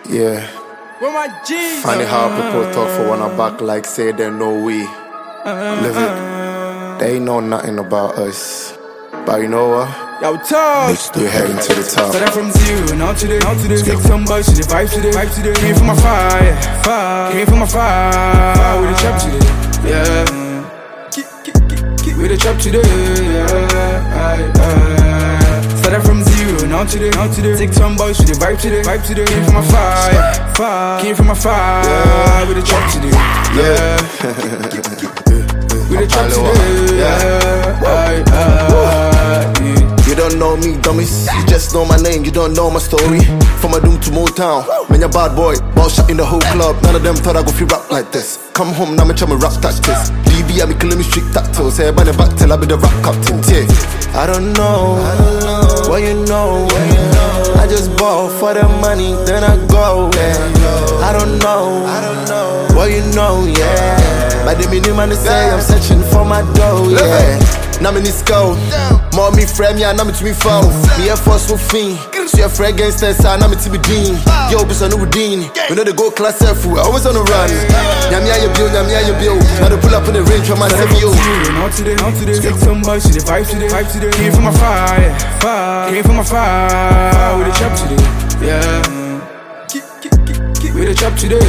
Yeah. Funny how people talk for one our back like say they know we live it. They know nothing about us. But you know what? Yo, talk. We're heading to the top. Started from zero, now to the stick some boys to the vibe to the came from my fire, came from my fire with a trap to the with a trap to the Started from zero, now to the stick some boys to the vibe to the came from my fire with a trap to the with a trap to the You don't know me, dummies. You just know my name, you don't know my story. From a doom to Motown, man, you bad boy. Ball shot in the whole club. None of them thought I go free rap like this. Come home, now me try me rap tactics. DB, I be killing me street tactiles. Say, by the back till I be the rap captain. Yeah. I don't know what you know. I just ball for the money, then I go. Yeah. I don't know what you know, yeah. But the minimum they say I'm searching for my dough, yeah. Now me need go. Mommy frame ya, now me to me phone. Me a force for fiend. So your friend against us, now me to be dean. Yo, bis on the Udine. We know the go class F, we always on the run. Nyamia your bill. Now they pull up in the range from my CPU. Now to the stick some boys to the vibe to the came from my fire, came from my fire with a trap to the with a trap to the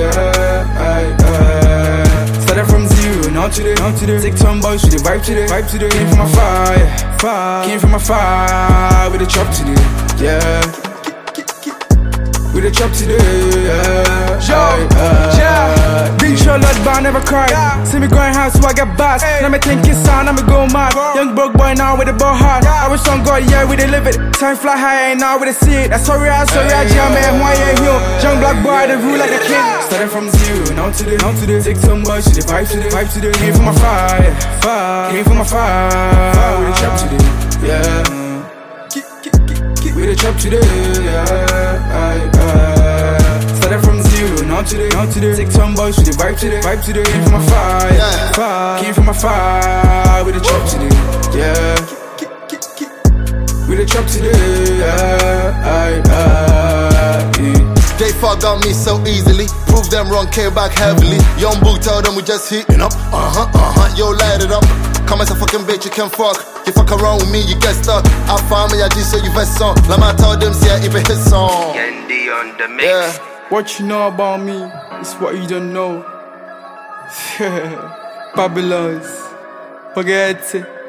Started from zero, now to the stick some boys to the vibe to the came from my fire with a trap to the with a chop to the Big show lot but I never cry. See me going hard so I get bass. Now me thinking sound, now me go mad. Young broke boy now with the ball hard. I was on God, yeah, we live it. Time fly high and now we see it. That's sorry, jam man, why ain't you? Young black boy, the rule like a king. Started from zero, now to the take some boys to the vibe to the came from my fire, came from my fire with a chop to the with a chop to the Started from zero, now to the take some boys to the vibe to the came from my fire, came from my fire with a chop to the with a chop to the They fuck got me so easily. Prove them wrong, came back heavily. Young book tell them we just hitting up. Yo, light it up. Come as a fucking bitch, you can fuck. You fuck around with me, you get stuck. I found me, I just so you vest on. Like I told them, see, if it hit song. Yendi on the mix. Yeah. What you know about me is what you don't know. Babylons. Forget it.